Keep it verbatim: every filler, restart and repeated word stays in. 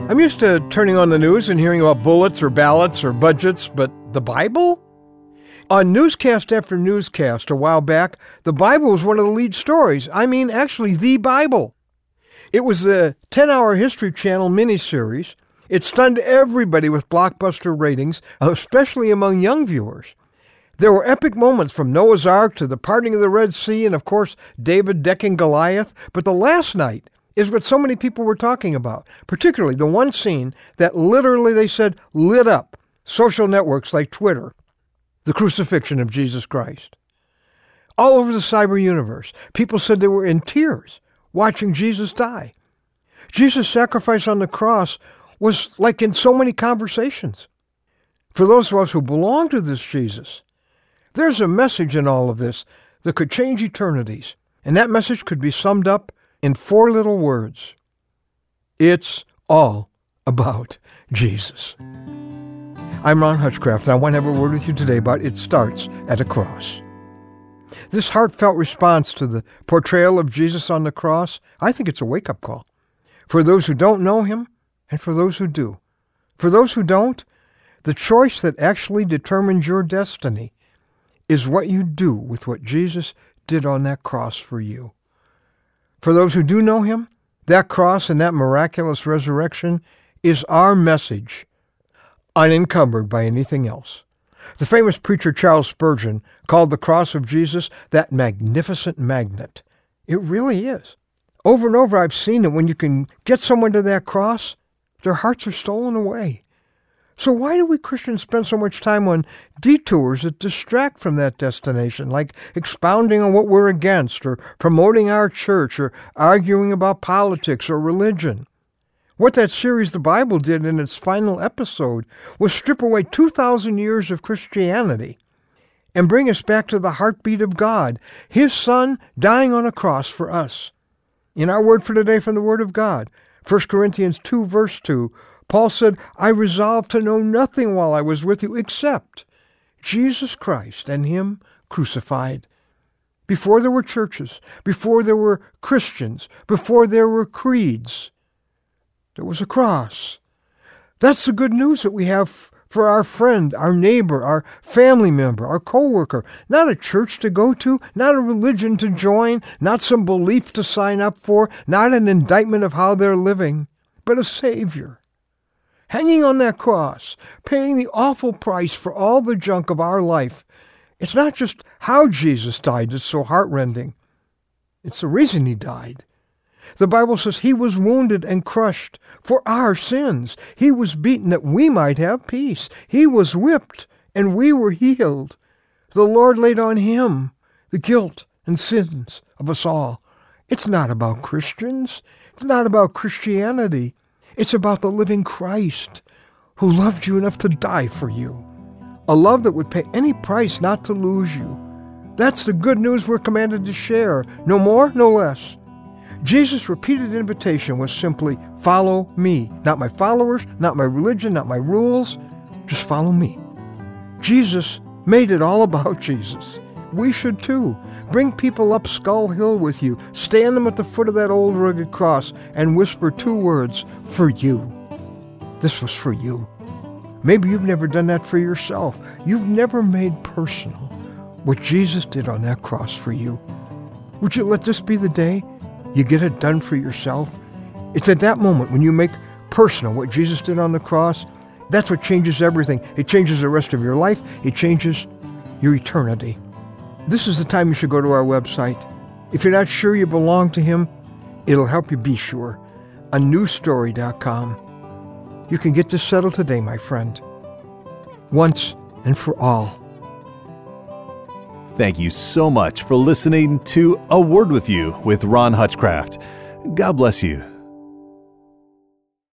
I'm used to turning on the news and hearing about bullets or ballots or budgets, but the Bible? On newscast after newscast a while back, the Bible was one of the lead stories. I mean, actually, the Bible. It was a ten-hour History Channel miniseries. It stunned everybody with blockbuster ratings, especially among young viewers. There were epic moments from Noah's Ark to the parting of the Red Sea and, of course, David decking Goliath. But the last night is what so many people were talking about, particularly the one scene that literally, they said, lit up social networks like Twitter, the crucifixion of Jesus Christ. All over the cyber universe, people said they were in tears watching Jesus die. Jesus' sacrifice on the cross was like in so many conversations. For those of us who belong to this Jesus, there's a message in all of this that could change eternities, and that message could be summed up in four little words. It's all about Jesus. I'm Ron Hutchcraft, and I want to have a word with you today about It Starts at a Cross. This heartfelt response to the portrayal of Jesus on the cross, I think it's a wake-up call for those who don't know him and for those who do. For those who don't, the choice that actually determines your destiny is what you do with what Jesus did on that cross for you. For those who do know him, that cross and that miraculous resurrection is our message, unencumbered by anything else. The famous preacher Charles Spurgeon called the cross of Jesus that magnificent magnet. It really is. Over and over I've seen it. When you can get someone to that cross, their hearts are stolen away. So why do we Christians spend so much time on detours that distract from that destination, like expounding on what we're against, or promoting our church, or arguing about politics or religion? What that series, The Bible, did in its final episode was strip away two thousand years of Christianity and bring us back to the heartbeat of God, his Son dying on a cross for us. In our word for today from the Word of God, First Corinthians two, verse two, Paul said, I resolved to know nothing while I was with you except Jesus Christ and him crucified. Before there were churches, before there were Christians, before there were creeds, there was a cross. That's the good news that we have for our friend, our neighbor, our family member, our coworker. Not a church to go to, not a religion to join, not some belief to sign up for, not an indictment of how they're living, but a Savior. Hanging on that cross, paying the awful price for all the junk of our life. It's not just how Jesus died that's so heartrending. It's the reason he died. The Bible says he was wounded and crushed for our sins. He was beaten that we might have peace. He was whipped and we were healed. The Lord laid on him the guilt and sins of us all. It's not about Christians. It's not about Christianity. It's about the living Christ who loved you enough to die for you. A love that would pay any price not to lose you. That's the good news we're commanded to share. No more, no less. Jesus' repeated invitation was simply, follow me. Not my followers, not my religion, not my rules. Just follow me. Jesus made it all about Jesus. We should too. Bring people up Skull Hill with you. Stand them at the foot of that old rugged cross and whisper two words, for you. This was for you. Maybe you've never done that for yourself. You've never made personal what Jesus did on that cross for you. Would you let this be the day you get it done for yourself? It's at that moment when you make personal what Jesus did on the cross, that's what changes everything. It changes the rest of your life. It changes your eternity. This is the time you should go to our website. If you're not sure you belong to him, it'll help you be sure. a new story dot com. You can get this settled today, my friend. Once and for all. Thank you so much for listening to A Word With You with Ron Hutchcraft. God bless you.